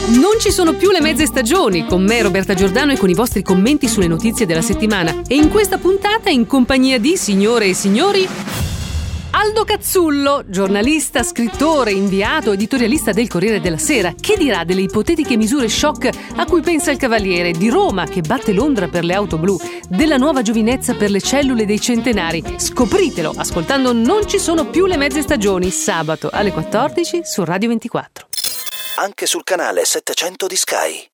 Non ci sono più le mezze stagioni, con me Roberta Giordano e con i vostri commenti sulle notizie della settimana. E in questa puntata, in compagnia di, signore e signori, Aldo Cazzullo, giornalista, scrittore, inviato, editorialista del Corriere della Sera, che dirà delle ipotetiche misure shock a cui pensa il Cavaliere, di Roma che batte Londra per le auto blu, della nuova giovinezza per le cellule dei centenari. Scopritelo ascoltando Non ci sono più le mezze stagioni, sabato alle 14 su Radio 24. Anche sul canale 700 di Sky.